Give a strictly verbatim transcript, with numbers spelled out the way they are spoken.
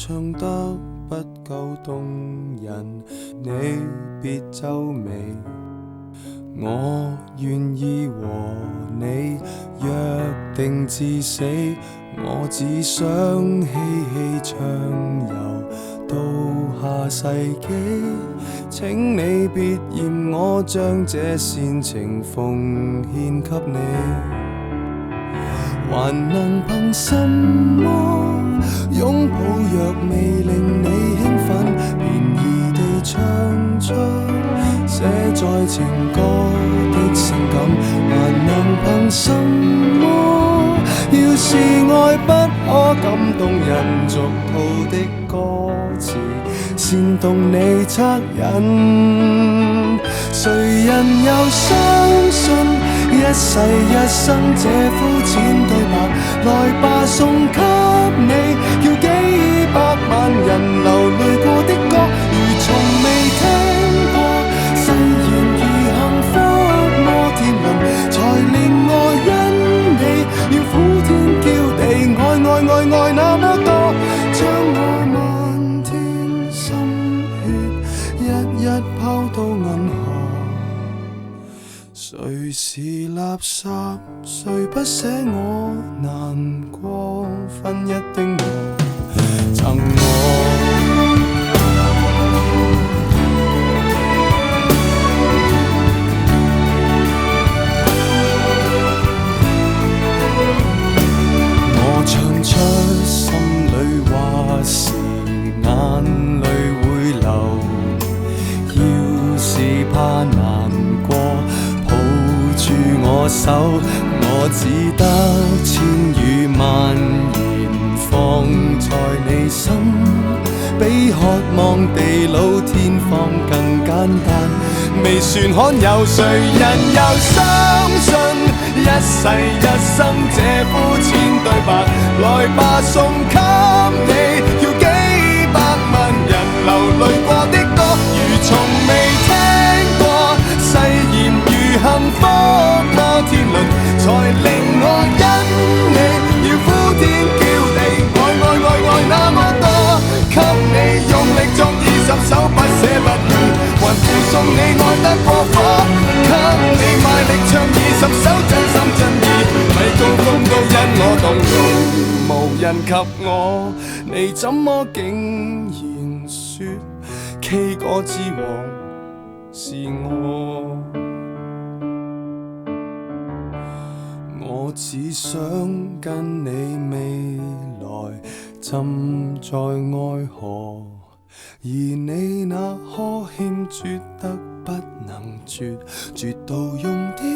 唱得不夠動人，你別皺眉。我願意和你約定至死，我只想嬉戲暢遊到下世紀。請你別嫌我將這煽情奉獻給你，還能憑什麼擁抱若未令你興奮，便宜地唱出寫在情歌的性感，還能憑什麼要是愛不可感動人，俗套的歌詞煽動你惻隱。誰人又相信一世一生這膚淺對白？來吧，送給你，叫幾百萬人流淚過的歌，如從未聽過。誓言如幸福摩天輪，才令我因你要苦天叫地，愛愛愛愛那麼多，將我漫天心血一一拋到銀河。誰是垃圾？誰不捨我難過？分一丁我贈我。我唱出心裏話時，眼淚會流。要是怕難過，住我手，我只得千語萬言放在你心，比渴望地老天荒更簡單。未算罕有，誰人又相信一世一生這膚淺對白？來吧，送給你，叫幾百萬人流淚過的歌，如從未聽過。誓言如幸福摩天輪，才令我因你要呼天叫地，愛愛愛愛那麼多，給你用力作二十首不捨不棄，還附送你愛得過火，給你賣力唱二十首真心真意，米高峰都因我動容，無人及我，你怎麼竟然說 K 歌之王是我？我只想跟你未來浸在愛河，而你那呵欠絕得不能絕，絕到用啲